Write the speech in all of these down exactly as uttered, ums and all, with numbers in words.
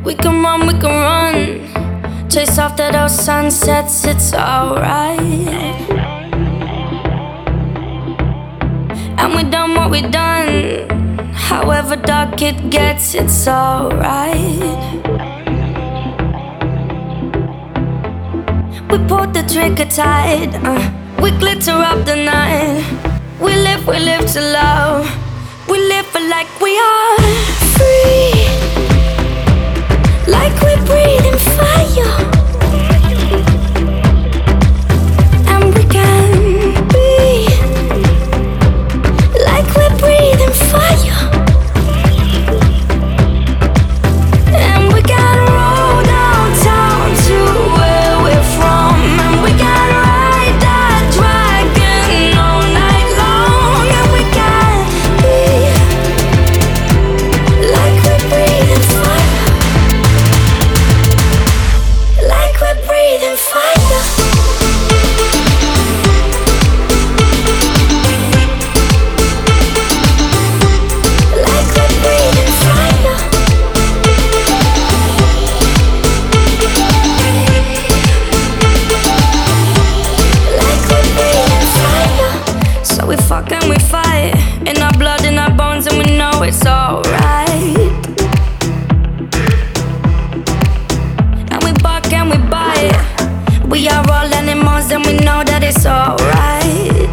We can run, we can run. Chase after those sunsets, it's alright. And we done what we done. However dark it gets, it's alright. We pulled the trigger tight, uh, we glitter up the night. We live, we live to love. We live for like we are free, like we breathe in fire. And we can be like we breathe in fire. And we gotta roll downtown to where we're from. And we gotta ride that dragon all night long. And we can be like we breathe in fire. Like we breathe in fire. Like we breathe in fire. Like we breathe in fire. So we fuck and we fight, in our blood, in our bones, and we know it's alright. And we bark and we bite. We are all animals and we know that it's alright.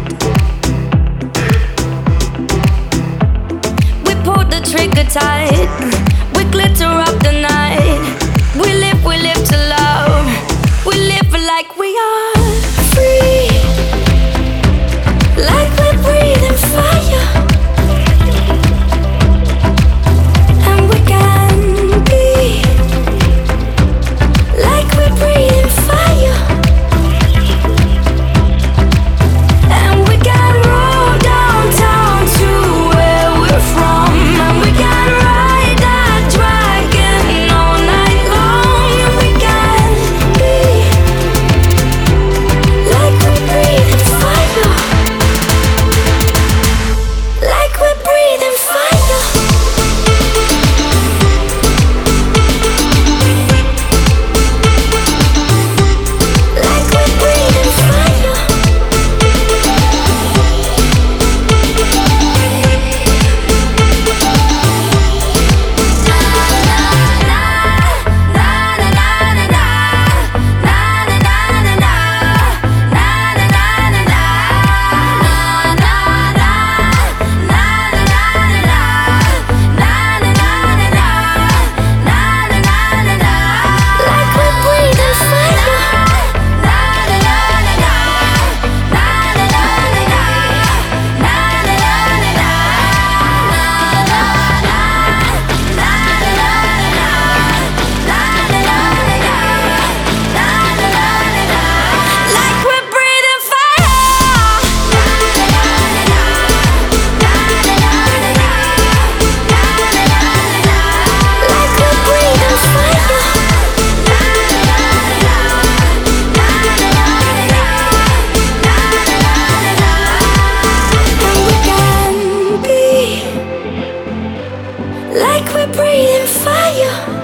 We pulled the trigger tight. We glitter up the night. We live, we live to love. We live like we are free, like we breathe in fire. And we can be like we breathe in fire. And we gotta roll downtown to where we're from. And we gotta ride that dragon all night long. And we can be like we breathe in fire. Like we breathe in fire. Like we breathe in fire. Like we breathe in fire. Like we breathe in fire. Like we breathe in fire. And we can be like we breathe in fire.